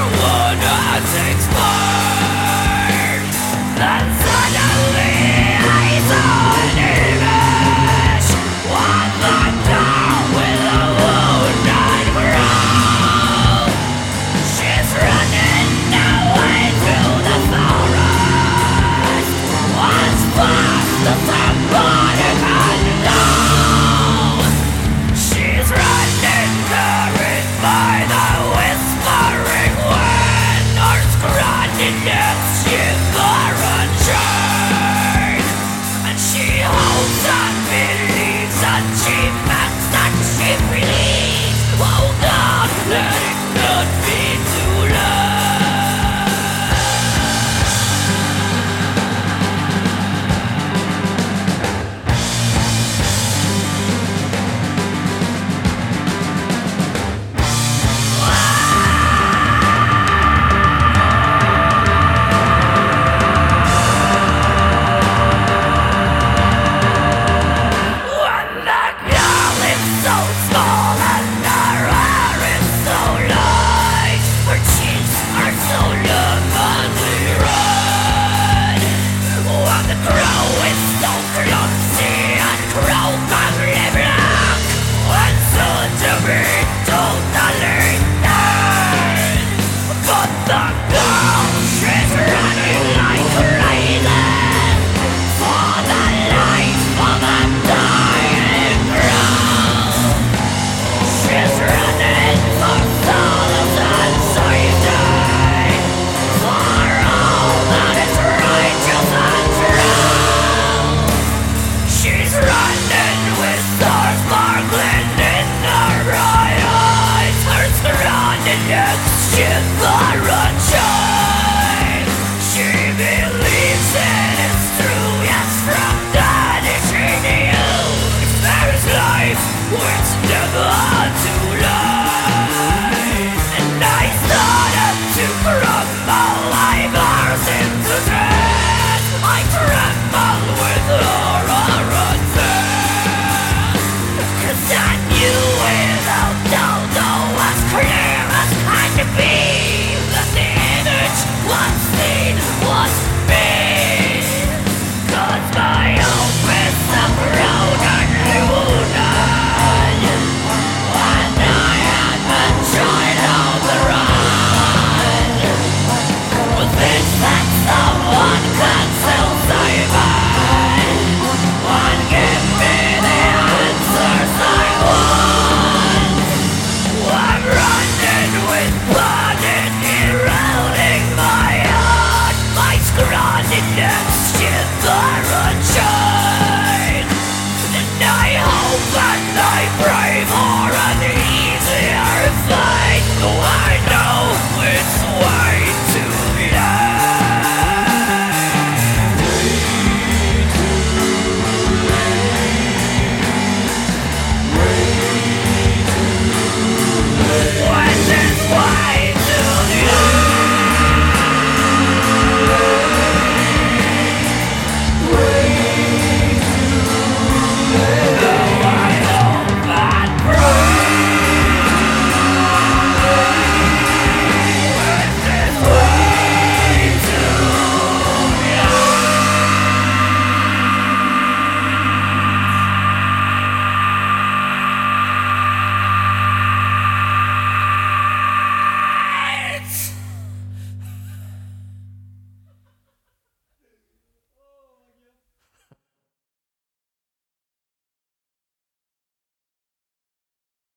one has expired. Then suddenly I saw an image, one that down with a wounded brow. She's running away through the forest, as fast as somebody can go. She's running, carried by the whispering wind, or scratching its shivering chain. And she holds and believes, and she makes and she believes. Oh God, let it not be too late. When the girl is so small and her hair is so light, her cheeks are so luminous red. When the crow is so clumsy and crocodile black, and soon to be totally dead. But the